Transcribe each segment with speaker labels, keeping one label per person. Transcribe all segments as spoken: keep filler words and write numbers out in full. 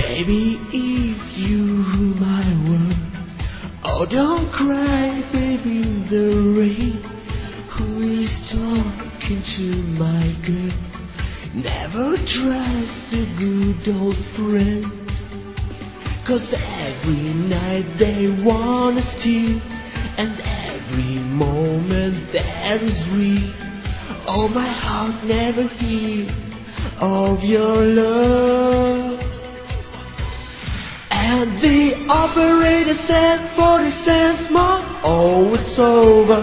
Speaker 1: Baby, if you rule my world, oh, don't cry, baby, in the rain. Who is talking to my girl? Never trust a good old friend, 'cause every night they wanna steal, and every moment that is real. Oh, my heart never healed of your love. And the operator said forty cents more. Oh, it's over.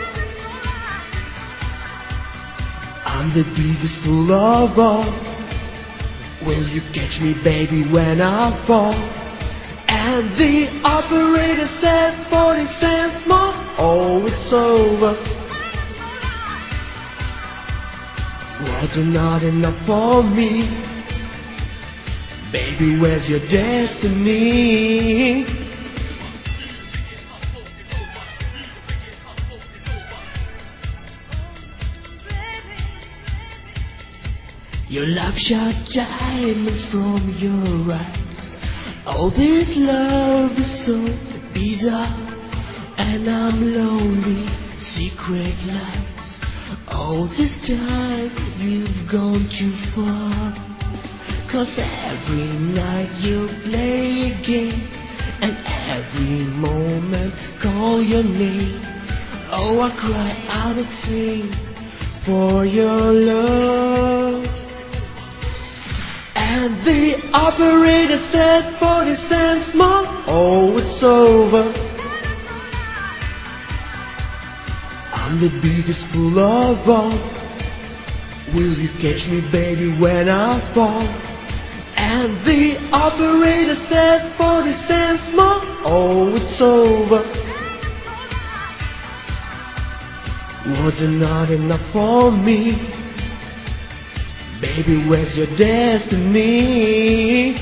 Speaker 1: I'm the biggest fool of all. Will you catch me, baby, when I fall? And the operator said forty cents more. Oh, it's over. Was it not enough for me? Baby, where's your destiny? Your love shot diamonds from your eyes. Oh, this love is so bizarre, and I'm lonely, secret lies. Oh, this time you've gone too far, 'cause every night you play a game, and every moment call your name. Oh, I cry out and sing for your love. And the operator said forty cents more. Oh, it's over. I'm the biggest fool of all. Will you catch me, baby, when I fall? And the operator said forty cents more. Oh, it's over. Was it not enough for me? Baby, where's your destiny?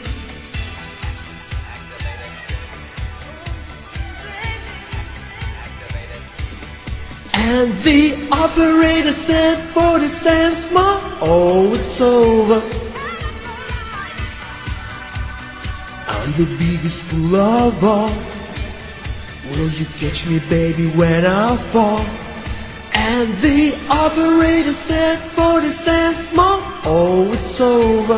Speaker 1: And the operator said forty cents more. Oh, it's over. I'm the biggest fool of all. Will you catch me, baby, when I fall? And the operator said forty cents more. Oh, it's over.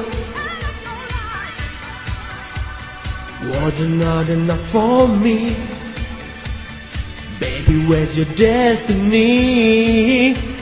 Speaker 1: Was it not enough for me? Baby, where's your destiny?